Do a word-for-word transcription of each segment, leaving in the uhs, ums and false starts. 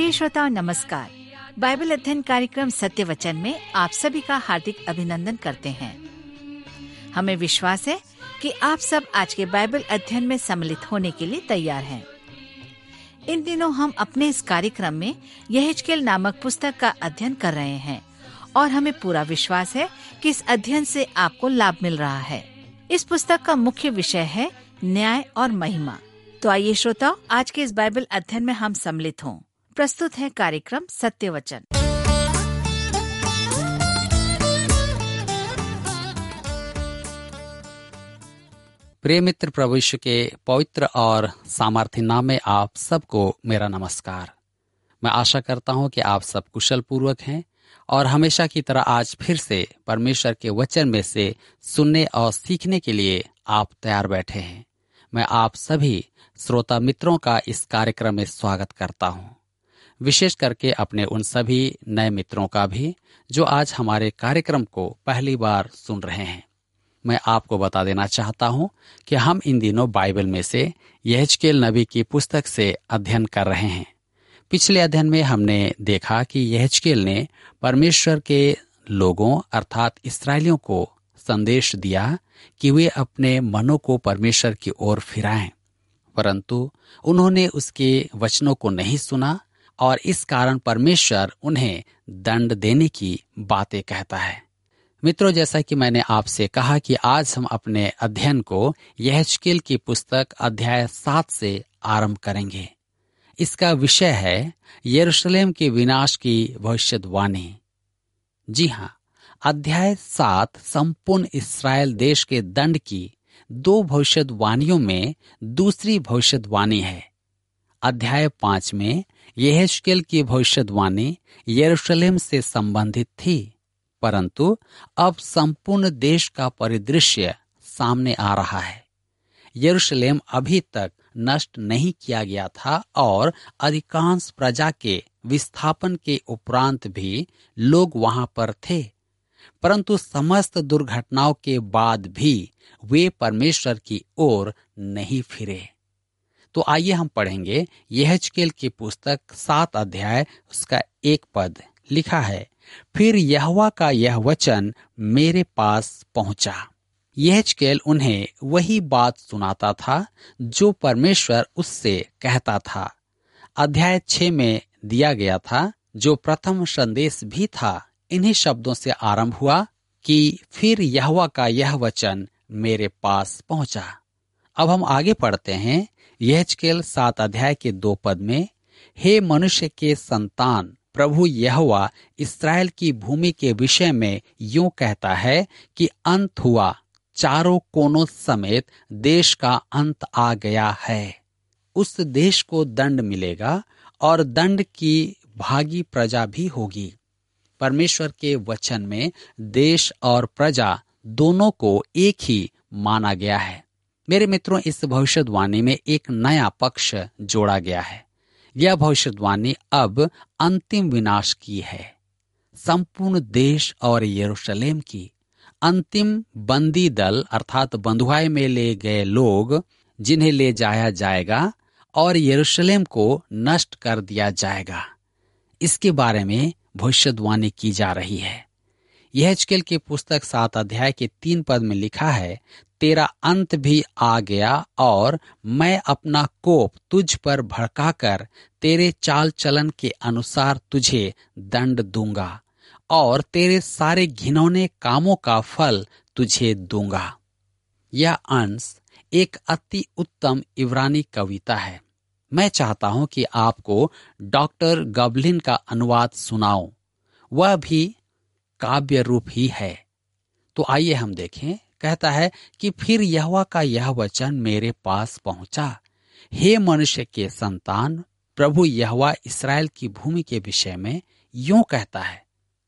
प्रिय श्रोताओं नमस्कार। बाइबल अध्ययन कार्यक्रम सत्य वचन में आप सभी का हार्दिक अभिनंदन करते हैं। हमें विश्वास है कि आप सब आज के बाइबल अध्ययन में सम्मिलित होने के लिए तैयार हैं। इन दिनों हम अपने इस कार्यक्रम में यहेजकेल नामक पुस्तक का अध्ययन कर रहे हैं और हमें पूरा विश्वास है कि इस अध्ययन से आपको लाभ मिल रहा है। इस पुस्तक का मुख्य विषय है न्याय और महिमा। तो आइए श्रोताओ, आज के इस बाइबल अध्ययन में हम सम्मिलित हों। प्रस्तुत है कार्यक्रम सत्य वचन। प्रिय मित्र, प्रभु यीशु के पवित्र और सामर्थी नाम में आप सबको मेरा नमस्कार। मैं आशा करता हूं कि आप सब कुशल पूर्वक हैं और हमेशा की तरह आज फिर से परमेश्वर के वचन में से सुनने और सीखने के लिए आप तैयार बैठे हैं। मैं आप सभी श्रोता मित्रों का इस कार्यक्रम में स्वागत करता हूं, विशेष करके अपने उन सभी नए मित्रों का भी जो आज हमारे कार्यक्रम को पहली बार सुन रहे हैं। मैं आपको बता देना चाहता हूं कि हम इन दिनों बाइबल में से यहेजकेल नबी की पुस्तक से अध्ययन कर रहे हैं। पिछले अध्ययन में हमने देखा कि यहेजकेल ने परमेश्वर के लोगों अर्थात इस्राएलियों को संदेश दिया कि वे अपने मनों को परमेश्वर की ओर फिराएं, परंतु उन्होंने उसके वचनों को नहीं सुना और इस कारण परमेश्वर उन्हें दंड देने की बातें कहता है। मित्रों, जैसा कि मैंने आपसे कहा कि आज हम अपने अध्ययन को यहेजकेल की पुस्तक अध्याय सात से आरंभ करेंगे। इसका विषय है यरूशलेम के विनाश की भविष्यवाणी। जी हाँ, अध्याय सात संपूर्ण इस्राएल देश के दंड की दो भविष्यवाणियों में दूसरी भविष्यवाणी है। अध्याय पांच में यहेजकेल की भविष्यवाणी यरूशलेम से संबंधित थी, परंतु अब संपूर्ण देश का परिदृश्य सामने आ रहा है। यरूशलेम अभी तक नष्ट नहीं किया गया था और अधिकांश प्रजा के विस्थापन के उपरांत भी लोग वहां पर थे, परंतु समस्त दुर्घटनाओं के बाद भी वे परमेश्वर की ओर नहीं फिरे। तो आइए हम पढ़ेंगे यहेजकेल की पुस्तक सात अध्याय उसका एक पद। लिखा है, फिर यहोवा का यह वचन मेरे पास पहुंचा। यहेजकेल उन्हें वही बात सुनाता था जो परमेश्वर उससे कहता था। अध्याय छह में दिया गया था जो प्रथम संदेश भी था। इन्हीं शब्दों से आरंभ हुआ कि फिर यहोवा का यह वचन मेरे पास पहुंचा। अब हम आगे पढ़ते हैं यहेजकेल सात अध्याय के दो पद में, हे मनुष्य के संतान, प्रभु यहोवा इस्राएल की भूमि के विषय में यूं कहता है कि अंत हुआ, चारों कोनों समेत देश का अंत आ गया है। उस देश को दंड मिलेगा और दंड की भागी प्रजा भी होगी। परमेश्वर के वचन में देश और प्रजा दोनों को एक ही माना गया है। मेरे मित्रों, इस भविष्यवाणी में एक नया पक्ष जोड़ा गया है। यह भविष्यवाणी अब अंतिम विनाश की है, संपूर्ण देश और यरूशलेम की। अंतिम बंदी दल अर्थात बंधुआई में ले गए लोग जिन्हें ले जाया जाएगा और यरूशलेम को नष्ट कर दिया जाएगा, इसके बारे में भविष्यवाणी की जा रही है। यहेजकेल की पुस्तक सात अध्याय के तीन पद में लिखा है, तेरा अंत भी आ गया और मैं अपना कोप तुझ पर भड़काकर तेरे चाल चलन के अनुसार तुझे दंड दूंगा और तेरे सारे घिनौने कामों का फल तुझे दूंगा। यह अंश एक अति उत्तम इब्रानी कविता है। मैं चाहता हूं कि आपको डॉक्टर गबलिन का अनुवाद सुनाऊं, वह भी काव्य रूप ही है। तो आइए हम देखें। कहता है कि फिर यहोवा का यह वचन मेरे पास पहुंचा, हे मनुष्य के संतान, प्रभु यहोवा इस्राएल की भूमि के विषय में यूं कहता है,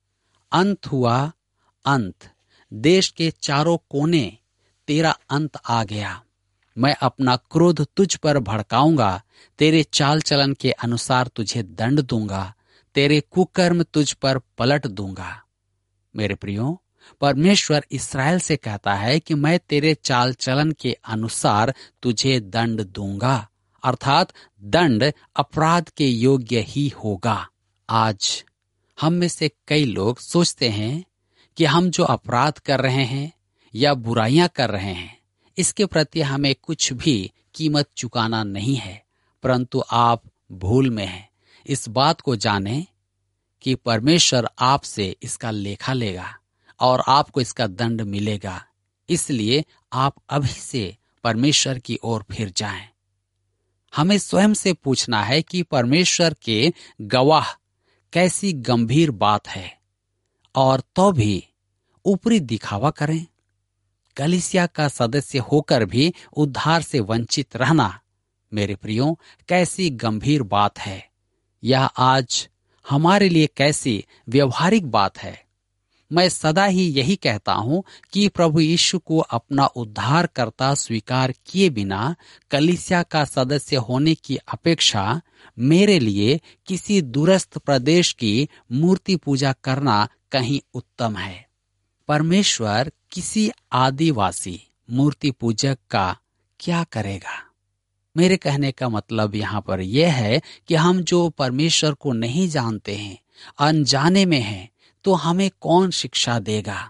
अंत हुआ, अंत, देश के चारों कोने तेरा अंत आ गया। मैं अपना क्रोध तुझ पर भड़काऊंगा, तेरे चाल चलन के अनुसार तुझे दंड दूंगा, तेरे कुकर्म तुझ पर पलट दूंगा। मेरे प्रियो, परमेश्वर इस्राएल से कहता है कि मैं तेरे चाल चलन के अनुसार तुझे दंड दूंगा अर्थात दंड अपराध के योग्य ही होगा। आज हम में से कई लोग सोचते हैं कि हम जो अपराध कर रहे हैं या बुराइयां कर रहे हैं, इसके प्रति हमें कुछ भी कीमत चुकाना नहीं है, परंतु आप भूल में हैं। इस बात को जानें कि परमेश्वर आपसे इसका लेखा लेगा और आपको इसका दंड मिलेगा। इसलिए आप अभी से परमेश्वर की ओर फिर जाएं। हमें स्वयं से पूछना है कि परमेश्वर के गवाह कैसी गंभीर बात है, और तो भी ऊपरी दिखावा करें। कलीसिया का सदस्य होकर भी उद्धार से वंचित रहना, मेरे प्रियो, कैसी गंभीर बात है। यह आज हमारे लिए कैसी व्यवहारिक बात है। मैं सदा ही यही कहता हूं कि प्रभु यीशु को अपना उद्धारकर्ता स्वीकार किए बिना कलीसिया का सदस्य होने की अपेक्षा मेरे लिए किसी दूरस्थ प्रदेश की मूर्ति पूजा करना कहीं उत्तम है। परमेश्वर किसी आदिवासी मूर्ति पूजक का क्या करेगा? मेरे कहने का मतलब यहाँ पर यह है कि हम जो परमेश्वर को नहीं जानते हैं, अनजाने में हैं, तो हमें कौन शिक्षा देगा?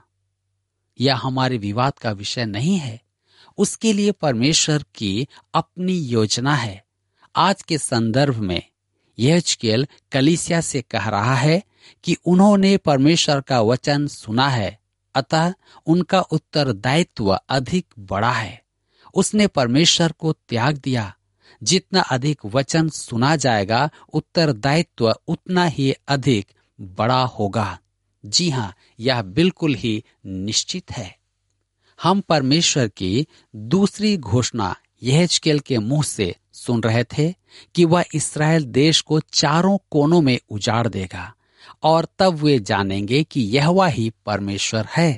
यह हमारे विवाद का विषय नहीं है। उसके लिए परमेश्वर की अपनी योजना है। आज के संदर्भ में यहेजकेल कलीसिया से कह रहा है कि उन्होंने परमेश्वर का वचन सुना है, अतः उनका उत्तरदायित्व अधिक बड़ा है। उसने परमेश्वर को त्याग दिया। जितना अधिक वचन सुना जाएगा, उत्तरदायित्व उतना ही अधिक बड़ा होगा। जी हाँ, यह बिल्कुल ही निश्चित है। हम परमेश्वर की दूसरी घोषणा यहेजकेल के मुंह से सुन रहे थे कि वह इस्राएल देश को चारों कोनों में उजाड़ देगा और तब वे जानेंगे कि यहोवा ही परमेश्वर है।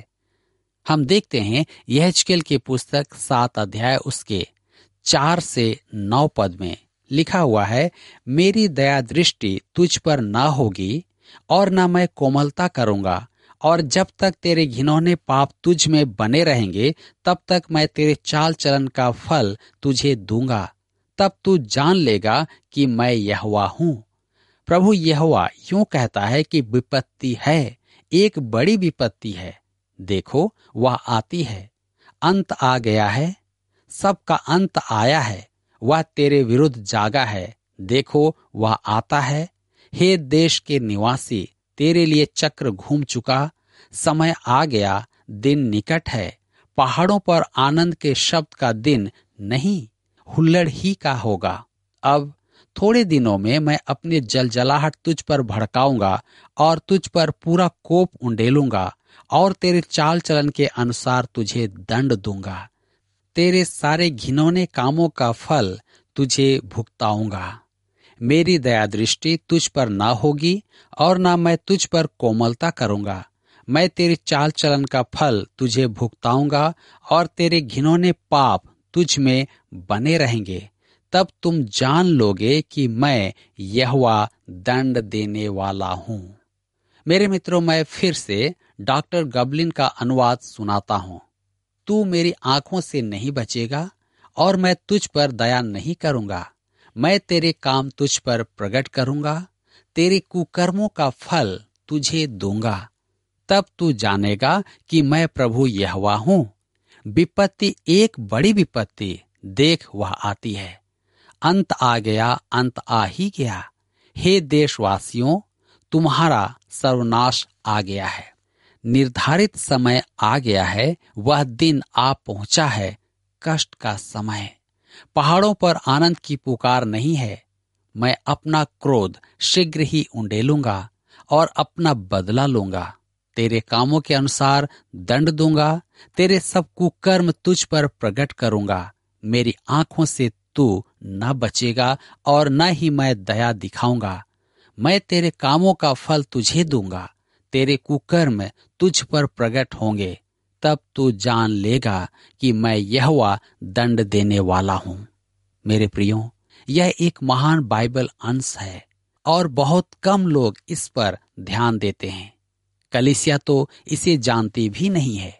हम देखते हैं यहेजकेल की पुस्तक सात अध्याय उसके चार से नौ पद में लिखा हुआ है, मेरी दया दृष्टि तुझ पर न होगी और न मैं कोमलता करूंगा, और जब तक तेरे घिनौने पाप तुझ में बने रहेंगे तब तक मैं तेरे चाल चलन का फल तुझे दूंगा। तब तू जान लेगा कि मैं यहोवा हूं। प्रभु यहोवा यूं कहता है कि विपत्ति है, एक बड़ी विपत्ति है। देखो, वह आती है। अंत आ गया है, सबका अंत आया है। वह तेरे विरुद्ध जागा है। देखो, वह आता है। हे देश के निवासी, तेरे लिए चक्र घूम चुका, समय आ गया, दिन निकट है। पहाड़ों पर आनंद के शब्द का दिन नहीं, हुल्लड़ ही का होगा। अब थोड़े दिनों में मैं अपनी जलजलाहट तुझ पर भड़काऊंगा और तुझ पर पूरा कोप उंडेलूंगा और तेरे चाल चलन के अनुसार तुझे दंड दूंगा। तेरे सारे घिनौने कामों का फल तुझे भुगताऊंगा। मेरी दया दृष्टि तुझ पर न होगी और न मैं तुझ पर कोमलता करूंगा। मैं तेरे चाल चलन का फल तुझे भुगताऊंगा और तेरे घिनौने पाप तुझ में बने रहेंगे। तब तुम जान लोगे कि मैं यहोवा दंड देने वाला हूं। मेरे मित्रों, मैं फिर से डॉक्टर गबलिन का अनुवाद सुनाता हूं। तू मेरी आंखों से नहीं बचेगा और मैं तुझ पर दया नहीं करूंगा। मैं तेरे काम तुझ पर प्रकट करूंगा, तेरे कुकर्मों का फल तुझे दूंगा। तब तू जानेगा कि मैं प्रभु यहोवा हूं। विपत्ति, एक बड़ी विपत्ति, देख वह आती है। अंत आ गया, अंत आ ही गया। हे देशवासियों, तुम्हारा सर्वनाश आ गया है। निर्धारित समय आ गया है, वह दिन आ पहुंचा है, कष्ट का समय। पहाड़ों पर आनंद की पुकार नहीं है। मैं अपना क्रोध शीघ्र ही उंडेलूंगा और अपना बदला लूंगा। तेरे कामों के अनुसार दंड दूंगा। तेरे सब कुकर्म तुझ पर प्रकट करूंगा। मेरी आंखों से तू न बचेगा और न ही मैं दया दिखाऊंगा। मैं तेरे कामों का फल तुझे दूंगा। तेरे कुकर्म तुझ पर प्रकट होंगे। तब तू जान लेगा कि मैं यहोवा दंड देने वाला हूं। मेरे प्रियो, यह एक महान बाइबल अंश है और बहुत कम लोग इस पर ध्यान देते हैं। कलीसिया तो इसे जानती भी नहीं है।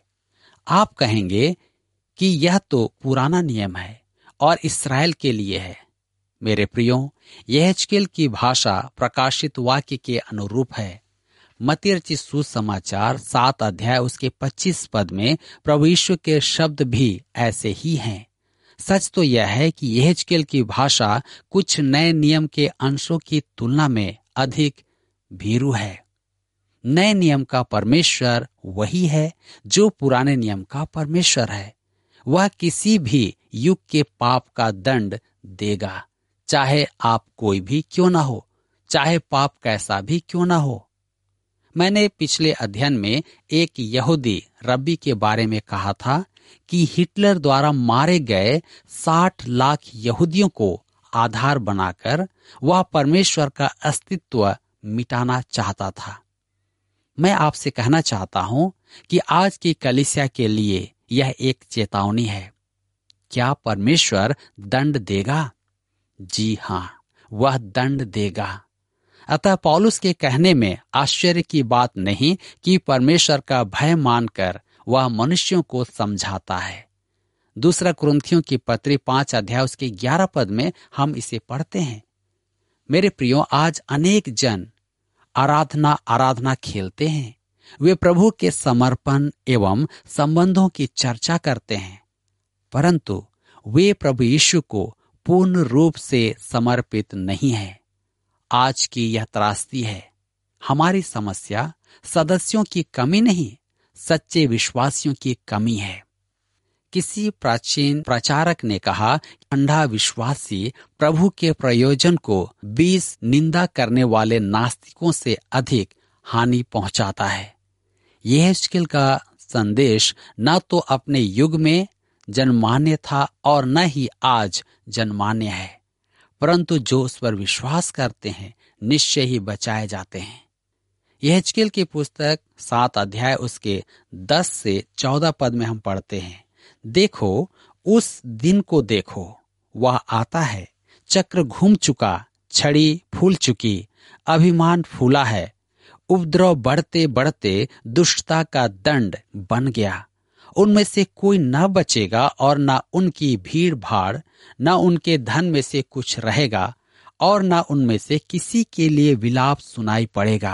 आप कहेंगे कि यह तो पुराना नियम है और इस्राएल के लिए है। मेरे प्रियो, यहेजकेल की भाषा प्रकाशित वाक्य के अनुरूप है। मत्ती रचित सुसमाचार सात अध्याय उसके पच्चीस पद में प्रभु यीशु के शब्द भी ऐसे ही हैं। सच तो यह है कि यहेजकेल की भाषा कुछ नए नियम के अंशों की तुलना में अधिक भीरू है। नए नियम का परमेश्वर वही है जो पुराने नियम का परमेश्वर है। वह किसी भी युग के पाप का दंड देगा, चाहे आप कोई भी क्यों ना हो, चाहे पाप कैसा भी क्यों ना हो। मैंने पिछले अध्ययन में एक यहूदी रब्बी के बारे में कहा था कि हिटलर द्वारा मारे गए साठ लाख यहूदियों को आधार बनाकर वह परमेश्वर का अस्तित्व मिटाना चाहता था। मैं आपसे कहना चाहता हूं कि आज की कलीसिया के लिए यह एक चेतावनी है। क्या परमेश्वर दंड देगा? जी हां, वह दंड देगा। अतः पौलुस के कहने में आश्चर्य की बात नहीं कि परमेश्वर का भय मानकर वह मनुष्यों को समझाता है। दूसरा कुरिन्थियों की पत्री पांच अध्याय उसके ग्यारह पद में हम इसे पढ़ते हैं। मेरे प्रियो, आज अनेक जन आराधना आराधना खेलते हैं। वे प्रभु के समर्पण एवं संबंधों की चर्चा करते हैं, परंतु वे प्रभु यीशु को पूर्ण रूप से समर्पित नहीं है। आज की यह त्रासदी है। हमारी समस्या सदस्यों की कमी नहीं, सच्चे विश्वासियों की कमी है। किसी प्राचीन प्रचारक ने कहा, अंधा विश्वासी प्रभु के प्रयोजन को बीस निंदा करने वाले नास्तिकों से अधिक हानि पहुंचाता है। यहेजकेल का संदेश न तो अपने युग में जनमान्य था और न ही आज जनमान्य है, परंतु जो उस पर विश्वास करते हैं निश्चय ही बचाए जाते हैं। यहेजकेल की पुस्तक सात अध्याय उसके दस से चौदह पद में हम पढ़ते हैं, देखो उस दिन को देखो, वह आता है, चक्र घूम चुका, छड़ी फूल चुकी, अभिमान फूला है, उपद्रव बढ़ते बढ़ते दुष्टता का दंड बन गया। उनमें से कोई न बचेगा और न उनकी भीड़ भाड़, न उनके धन में से कुछ रहेगा और न उनमें से किसी के लिए विलाप सुनाई पड़ेगा।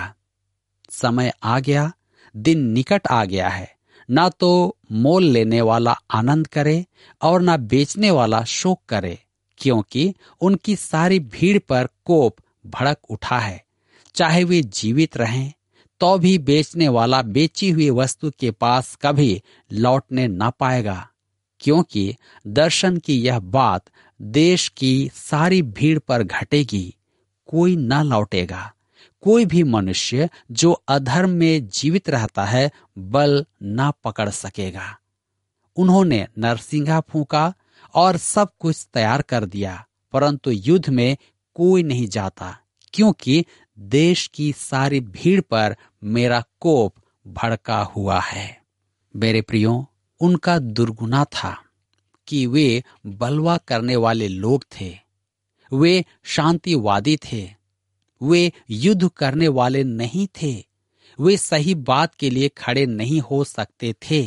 समय आ गया, दिन निकट आ गया है, न तो मोल लेने वाला आनंद करे और न बेचने वाला शोक करे, क्योंकि उनकी सारी भीड़ पर कोप भड़क उठा है। चाहे वे जीवित रहें तो भी बेचने वाला बेची हुई वस्तु के पास कभी लौटने न पाएगा, क्योंकि दर्शन की यह बात देश की सारी भीड़ पर घटेगी, कोई न लौटेगा। कोई भी मनुष्य जो अधर्म में जीवित रहता है बल न पकड़ सकेगा। उन्होंने नरसिंगा फूंका और सब कुछ तैयार कर दिया, परंतु युद्ध में कोई नहीं जाता, क्योंकि देश की सारी भीड़ पर मेरा कोप भड़का हुआ है। मेरे प्रियो, उनका दुर्गुना था कि वे बलवा करने वाले लोग थे, वे शांतिवादी थे, वे युद्ध करने वाले नहीं थे, वे सही बात के लिए खड़े नहीं हो सकते थे।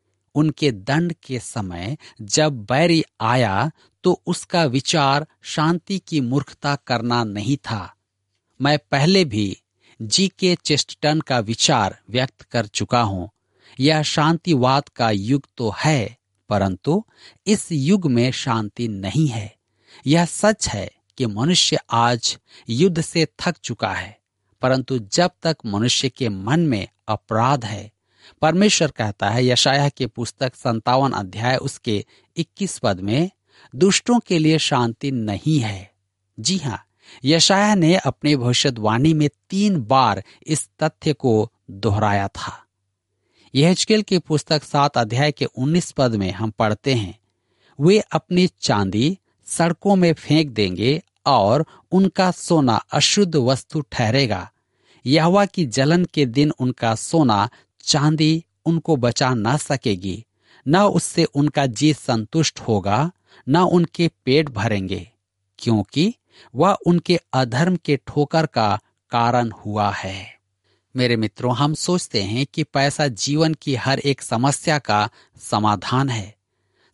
उनके दंड के समय जब बैरी आया तो उसका विचार शांति की मूर्खता करना नहीं था। मैं पहले भी जी के चेस्टन का विचार व्यक्त कर चुका हूं। यह शांतिवाद का युग तो है, परंतु इस युग में शांति नहीं है। यह सच है कि मनुष्य आज युद्ध से थक चुका है, परंतु जब तक मनुष्य के मन में अपराध है, परमेश्वर कहता है यशायाह के पुस्तक संतावन अध्याय उसके इक्कीस पद में, दुष्टों के लिए शांति नहीं है। जी हाँ, यशायाह ने अपनी भविष्यवाणी में तीन बार इस तथ्य को दोहराया था। यहेजकेल की पुस्तक सात अध्याय के उन्नीस पद में हम पढ़ते हैं, वे अपनी चांदी सड़कों में फेंक देंगे और उनका सोना अशुद्ध वस्तु ठहरेगा। यहोवा की जलन के दिन उनका सोना चांदी उनको बचा न सकेगी, न उससे उनका जी संतुष्ट होगा, न उनके पेट भरेंगे, क्योंकि वह उनके अधर्म के ठोकर का कारण हुआ है। मेरे मित्रों, हम सोचते हैं कि पैसा जीवन की हर एक समस्या का समाधान है।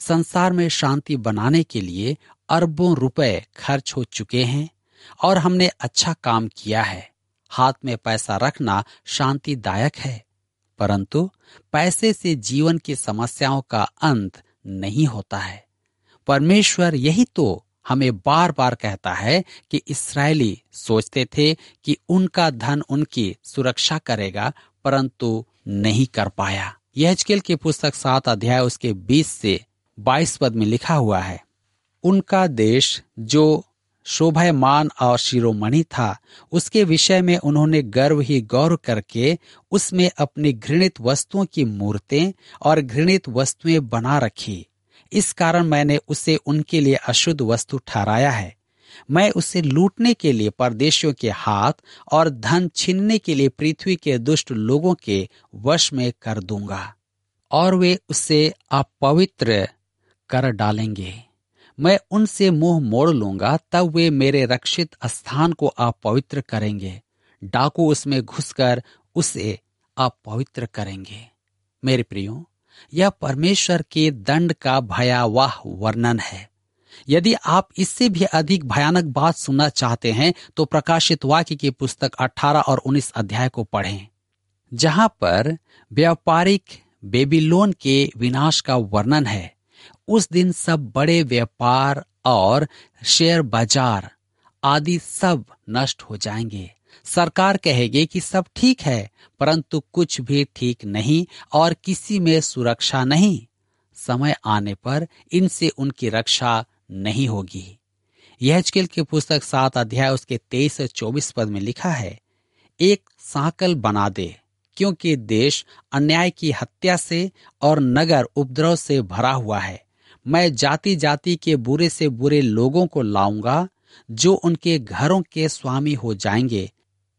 संसार में शांति बनाने के लिए अरबों रुपए खर्च हो चुके हैं और हमने अच्छा काम किया है। हाथ में पैसा रखना शांतिदायक है, परंतु पैसे से जीवन की समस्याओं का अंत नहीं होता है। परमेश्वर यही तो हमें बार बार कहता है कि इस्राएली सोचते थे कि उनका धन उनकी सुरक्षा करेगा, परंतु नहीं कर पाया। यहेजकेल की पुस्तक सात अध्याय उसके बीस से बाईस पद में लिखा हुआ है, उनका देश जो शोभायमान और शिरोमणि था, उसके विषय में उन्होंने गर्व ही गौर करके उसमें अपनी घृणित वस्तुओं की मूर्तें और घृणित वस्तुएं बना रखी। इस कारण मैंने उसे उनके लिए अशुद्ध वस्तु ठहराया है। मैं उसे लूटने के लिए परदेशियों के हाथ और धन छीनने के लिए पृथ्वी के दुष्ट लोगों के वश में कर दूंगा, और वे उसे अपवित्र कर डालेंगे। मैं उनसे मुंह मोड़ लूंगा, तब वे मेरे रक्षित स्थान को अपवित्र करेंगे। डाकू उसमें घुसकर उसे अपवित्र करेंगे। मेरे प्रियो, यह परमेश्वर के दंड का भयावह वर्णन है। यदि आप इससे भी अधिक भयानक बात सुनना चाहते हैं तो प्रकाशित वाक्य की पुस्तक अठारह और उन्नीस अध्याय को पढ़ें, जहां पर व्यापारिक बेबीलोन के विनाश का वर्णन है। उस दिन सब बड़े व्यापार और शेयर बाजार आदि सब नष्ट हो जाएंगे। सरकार कहेगी कि सब ठीक है, परंतु कुछ भी ठीक नहीं और किसी में सुरक्षा नहीं। समय आने पर इनसे उनकी रक्षा नहीं होगी। यहेजकेल की पुस्तक सात अध्याय उसके तेईस से चौबीस पद में लिखा है, एक सांकल बना दे, क्योंकि देश अन्याय की हत्या से और नगर उपद्रव से भरा हुआ है। मैं जाति जाति के बुरे से बुरे लोगों को लाऊंगा, जो उनके घरों के स्वामी हो जाएंगे,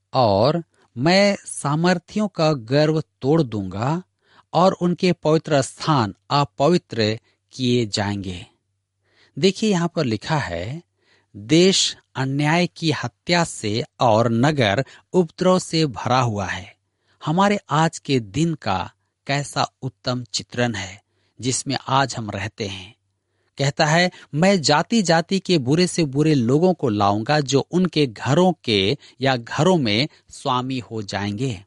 और मैं सामर्थियों का गर्व तोड़ दूंगा और उनके पवित्र स्थान अपवित्र किए जाएंगे। देखिए, यहां पर लिखा है, देश अन्याय की हत्या से और नगर उपद्रव से भरा हुआ है। हमारे आज के दिन का कैसा उत्तम चित्रण है जिसमें आज हम रहते हैं। कहता है, मैं जाति जाति के बुरे से बुरे लोगों को लाऊंगा, जो उनके घरों के या घरों में स्वामी हो जाएंगे।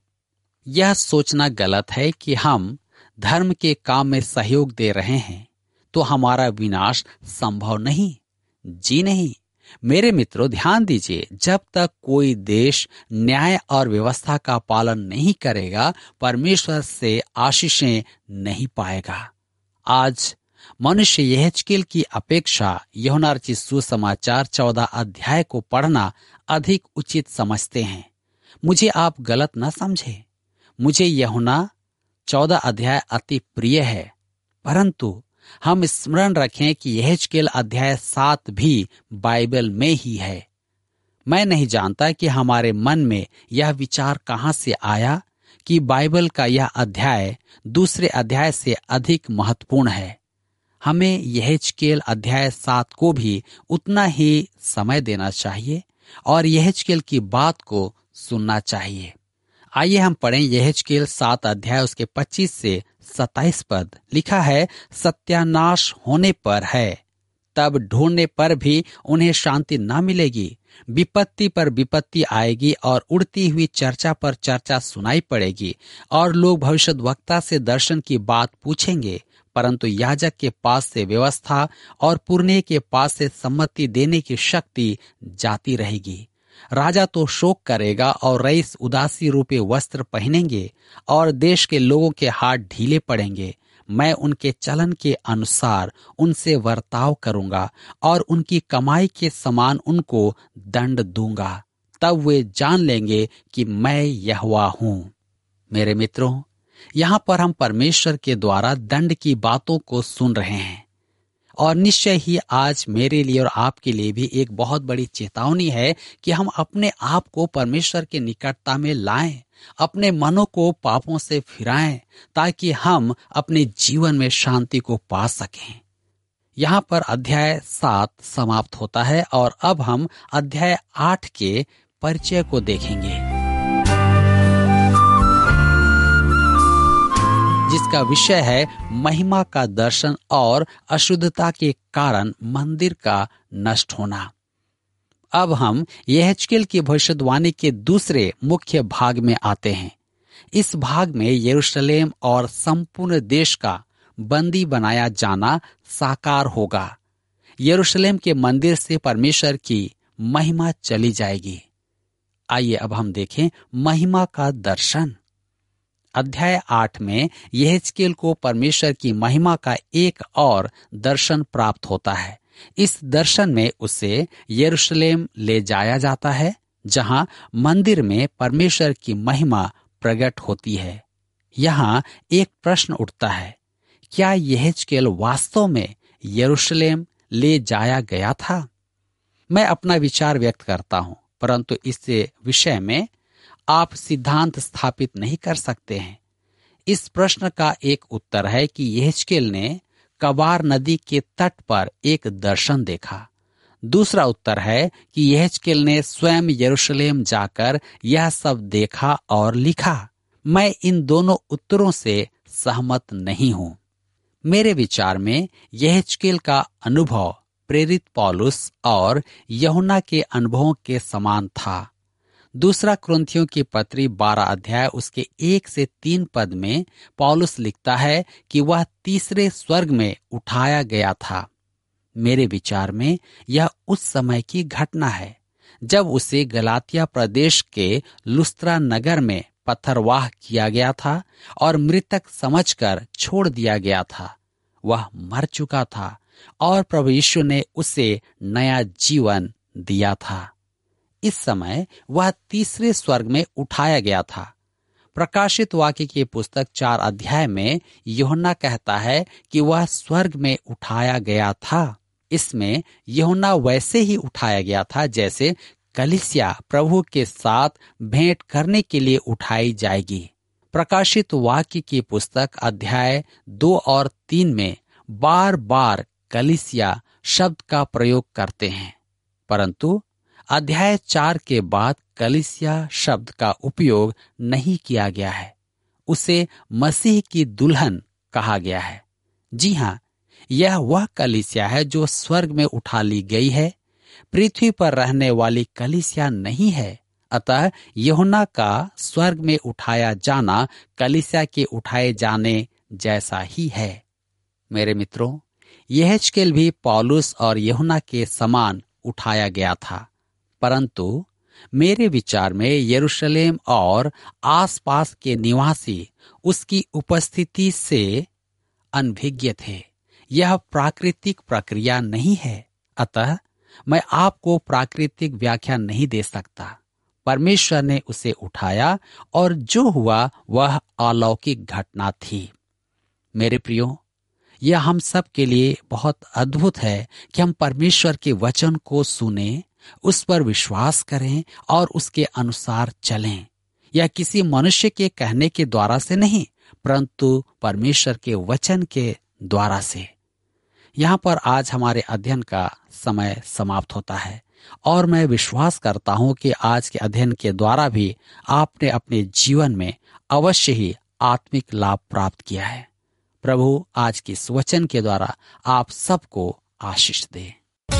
यह सोचना गलत है कि हम धर्म के काम में सहयोग दे रहे हैं तो हमारा विनाश संभव नहीं। जी नहीं। मेरे मित्रों, ध्यान दीजिए, जब तक कोई देश न्याय और व्यवस्था का पालन नहीं करेगा, परमेश्वर से आशीषें नहीं पाएगा। आज मनुष्य यहेजकेल की अपेक्षा यूहन्ना रचित सुसमाचार चौदह अध्याय को पढ़ना अधिक उचित समझते हैं। मुझे आप गलत न समझे, मुझे यूहन्ना चौदह अध्याय अति प्रिय है, परंतु हम स्मरण रखें कि यहेजकेल अध्याय सात भी बाइबल में ही है। मैं नहीं जानता कि हमारे मन में यह विचार कहां से आया कि बाइबल का यह अध्याय दूसरे अध्याय से अधिक महत्वपूर्ण है। हमें यहेजकेल अध्याय सात को भी उतना ही समय देना चाहिए और यहेजकेल की बात को सुनना चाहिए। आइए हम पढ़ें यहेजकेल सात अध्याय उसके पच्चीस से सत्ताईस पद। लिखा है, सत्यानाश होने पर है, तब ढूंढने पर भी उन्हें शांति न मिलेगी। विपत्ति पर विपत्ति आएगी और उड़ती हुई चर्चा पर चर्चा सुनाई पड़ेगी, और लोग भविष्यद्वक्ता से दर्शन की बात पूछेंगे, परंतु याजक के पास से व्यवस्था और पुरने के पास से सम्मति देने की शक्ति जाती रहेगी। राजा तो शोक करेगा और रईस उदासी रूपे वस्त्र पहनेंगे और देश के लोगों के हाथ ढीले पड़ेंगे। मैं उनके चलन के अनुसार उनसे वर्ताव करूंगा और उनकी कमाई के समान उनको दंड दूंगा। तब वे जान लेंगे कि मैं यहोवा हूं। मेरे मित्रों, यहाँ पर हम परमेश्वर के द्वारा दंड की बातों को सुन रहे हैं, और निश्चय ही आज मेरे लिए और आपके लिए भी एक बहुत बड़ी चेतावनी है कि हम अपने आप को परमेश्वर के निकटता में लाएं, अपने मनों को पापों से फिराएं, ताकि हम अपने जीवन में शांति को पा सकें। यहाँ पर अध्याय सात समाप्त होता है और अब हम अध्याय आठ के परिचय को देखेंगे। जिसका विषय है महिमा का दर्शन और अशुद्धता के कारण मंदिर का नष्ट होना। अब हम यहेजकेल की भविष्यवाणी के दूसरे मुख्य भाग में आते हैं। इस भाग में यरूशलेम और संपूर्ण देश का बंदी बनाया जाना साकार होगा। यरूशलेम के मंदिर से परमेश्वर की महिमा चली जाएगी। आइए अब हम देखें महिमा का दर्शन। अध्याय आठ में यहेजकेल को परमेश्वर की महिमा का एक और दर्शन प्राप्त होता है। इस दर्शन में उसे यरूशलेम ले जाया जाता है, जहां मंदिर में परमेश्वर की महिमा प्रकट होती है। यहाँ एक प्रश्न उठता है, क्या यहेजकेल वास्तव में यरूशलेम ले जाया गया था? मैं अपना विचार व्यक्त करता हूं, परंतु इस विषय में आप सिद्धांत स्थापित नहीं कर सकते हैं। इस प्रश्न का एक उत्तर है कि यहेजकेल ने कबार नदी के तट पर एक दर्शन देखा। दूसरा उत्तर है कि यहेजकेल ने स्वयं यरूशलेम जाकर यह सब देखा और लिखा। मैं इन दोनों उत्तरों से सहमत नहीं हूं। मेरे विचार में यहेजकेल का अनुभव प्रेरित पौलुस और यूहन्ना के अनुभवों के समान था। दूसरा कुरिन्थियों की पत्री बारह अध्याय उसके एक से तीन पद में पौलुस लिखता है कि वह तीसरे स्वर्ग में उठाया गया था। मेरे विचार में यह उस समय की घटना है जब उसे गलातिया प्रदेश के लुस्त्रा नगर में पत्थरवाह किया गया था और मृतक समझकर छोड़ दिया गया था। वह मर चुका था और प्रभु यीशु ने उसे नया जीवन दिया था। इस समय वह तीसरे स्वर्ग में उठाया गया था। प्रकाशित वाक्य की पुस्तक चार अध्याय में यूहन्ना कहता है कि वह स्वर्ग में उठाया गया था। इसमें यूहन्ना वैसे ही उठाया गया था जैसे कलीसिया प्रभु के साथ भेंट करने के लिए उठाई जाएगी। प्रकाशित वाक्य की पुस्तक अध्याय दो और तीन में बार बार कलीसिया शब्द का प्रयोग करते हैं, परंतु अध्याय चार के बाद कलीसिया शब्द का उपयोग नहीं किया गया है। उसे मसीह की दुल्हन कहा गया है। जी हाँ, यह वह कलीसिया है जो स्वर्ग में उठा ली गई है, पृथ्वी पर रहने वाली कलीसिया नहीं है। अतः यूहन्ना का स्वर्ग में उठाया जाना कलीसिया के उठाए जाने जैसा ही है। मेरे मित्रों, यहेजकेल भी पौलुस और यूहन्ना के समान उठाया गया था, परंतु मेरे विचार में यरूशलेम और आसपास के निवासी उसकी उपस्थिति से अनभिज्ञ थे। यह प्राकृतिक प्रक्रिया नहीं है, अतः मैं आपको प्राकृतिक व्याख्या नहीं दे सकता। परमेश्वर ने उसे उठाया और जो हुआ वह अलौकिक घटना थी। मेरे प्रियो, यह हम सब के लिए बहुत अद्भुत है कि हम परमेश्वर के वचन को सुने, उस पर विश्वास करें और उसके अनुसार चलें। यह किसी मनुष्य के कहने के द्वारा से नहीं, परंतु परमेश्वर के वचन के द्वारा से। यहाँ पर आज हमारे अध्ययन का समय समाप्त होता है और मैं विश्वास करता हूँ कि आज के अध्ययन के द्वारा भी आपने अपने जीवन में अवश्य ही आत्मिक लाभ प्राप्त किया है। प्रभु आज के इस वचन के द्वारा आप सबको आशीष दे।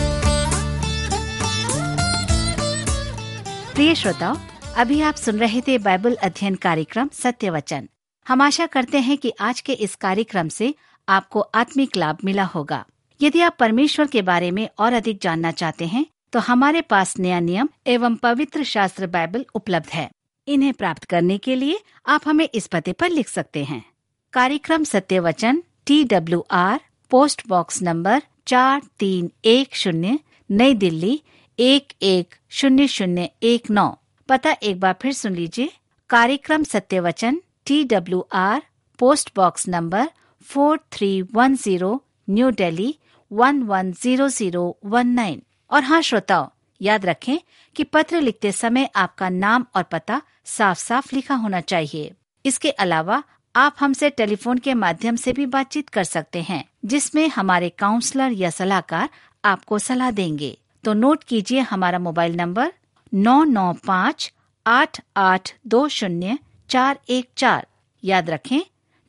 प्रिय श्रोताओ, अभी आप सुन रहे थे बाइबल अध्ययन कार्यक्रम सत्य वचन। हम आशा करते हैं कि आज के इस कार्यक्रम से आपको आत्मिक लाभ मिला होगा। यदि आप परमेश्वर के बारे में और अधिक जानना चाहते हैं तो हमारे पास नया नियम एवं पवित्र शास्त्र बाइबल उपलब्ध है। इन्हें प्राप्त करने के लिए आप हमें इस पते पर लिख सकते हैं। कार्यक्रम सत्य वचन, T W R, post box number चार तीन एक शून्य, नई दिल्ली एक एक शून्य शून्य एक नौ। पता एक बार फिर सुन लीजिए। कार्यक्रम सत्य वचन, T W R, post box number four three one zero, New Delhi one one zero zero one nine. और हाँ श्रोताओ, याद रखें कि पत्र लिखते समय आपका नाम और पता साफ साफ लिखा होना चाहिए। इसके अलावा आप हमसे टेलीफोन के माध्यम से भी बातचीत कर सकते हैं, जिसमें हमारे काउंसलर या सलाहकार आपको सलाह देंगे। तो नोट कीजिए हमारा मोबाइल नंबर नौ नौ पाँच आठ आठ दो शून्य चार एक चार। याद रखें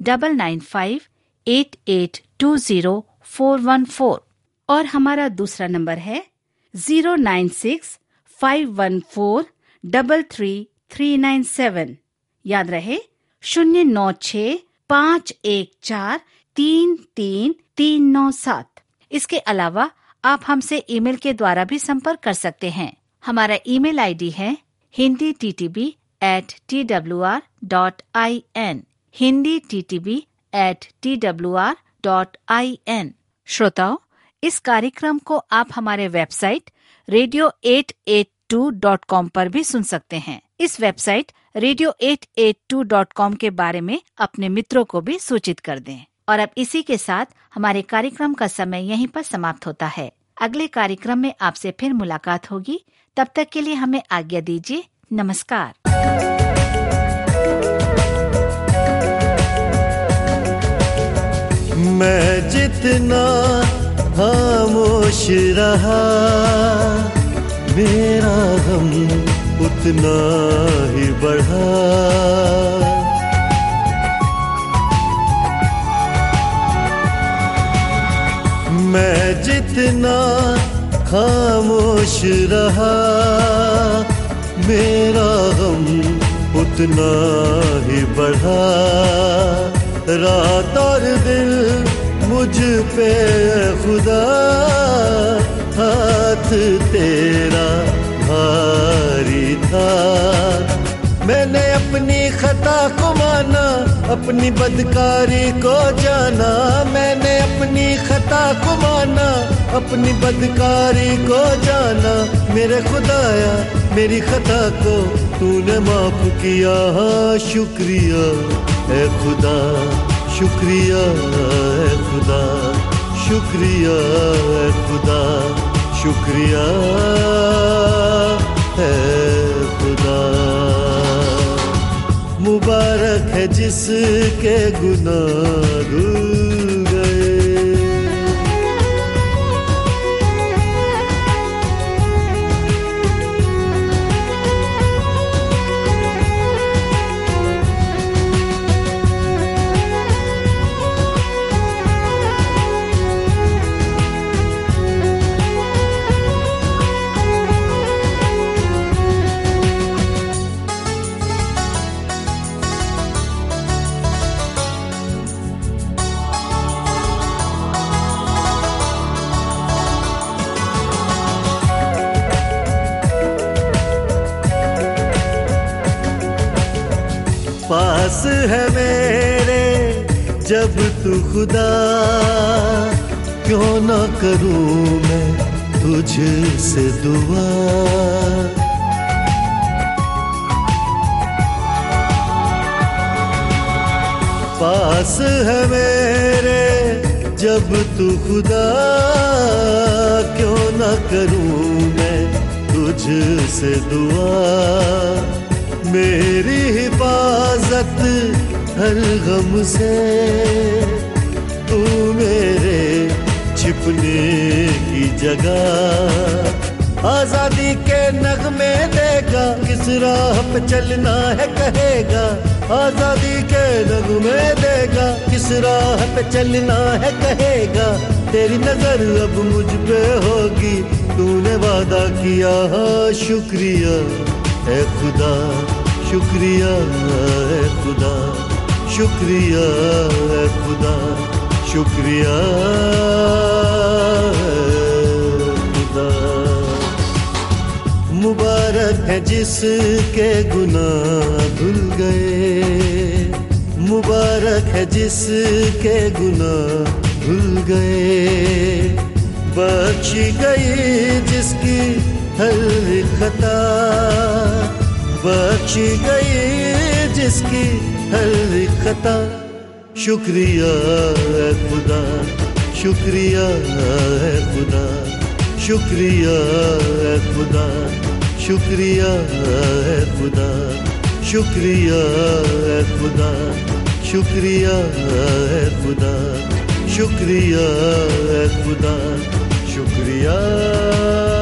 double nine five eight eight two zero four one four और हमारा दूसरा नंबर है zero nine six five one four double three three nine seven. याद रहे शून्य नौ छ पाँच एक चार तीन तीन तीन नौ सात। इसके अलावा आप हमसे ईमेल के द्वारा भी संपर्क कर सकते हैं। हमारा ईमेल आईडी है Hindi T T B at T W R dot I N, Hindi T T B at T W R dot I N. श्रोताओ, इस कार्यक्रम को आप हमारे website radio eight eight two dot com पर भी सुन सकते हैं। इस website radio eight eight two dot com के बारे में अपने मित्रों को भी सूचित कर दें। और अब इसी के साथ हमारे कार्यक्रम का समय यहीं पर समाप्त होता है। अगले कार्यक्रम में आपसे फिर मुलाकात होगी। तब तक के लिए हमें आज्ञा दीजिए। नमस्कार। मैं जितना खामोश रहा, मेरा गम उतना ही बढ़ा। मैं जितना खामोश रहा, मेरा गम उतना ही बढ़ा। रात और दिन मुझ पे खुदा, हाथ तेरा भारी था। मैंने अपनी खता को माना, अपनी बदकारी को जाना। मैंने अपनी खता को माना, अपनी बदकारी को जाना। मेरे खुदाया मेरी खता को तूने माफ किया। शुक्रिया है खुदा, शुक्रिया है खुदा, शुक्रिया है खुदा, शुक्रिया है खुदा। मुबारक है जिसके गुनाह धुल गए। पास है मेरे जब तू खुदा, क्यों ना करूं मैं तुझसे दुआ। पास है मेरे जब तू खुदा, क्यों ना करूं मैं तुझसे दुआ। मेरी हिफाजत हर गम से, तू मेरे छिपने की जगह। आजादी के नगमे देगा, किस राह पे चलना है कहेगा। आजादी के नगमे देगा, किस राह पे चलना है कहेगा। तेरी नजर अब मुझ पे होगी, तूने वादा किया। शुक्रिया है खुदा, शुक्रिया है खुदा, शुक्रिया है खुदा, शुक्रिया है खुदा। मुबारक है जिसके गुनाह धुल गए, मुबारक है जिसके गुनाह धुल गए। बख्शी गई जिसकी हर खता, बख्शी गई जिसकी हर खता। शुक्रिया है खुदा, शुक्रिया है खुदा, शुक्रिया है खुदा, शुक्रिया है खुदा, शुक्रिया है खुदा, शुक्रिया है खुदा, शुक्रिया है खुदा, शुक्रिया।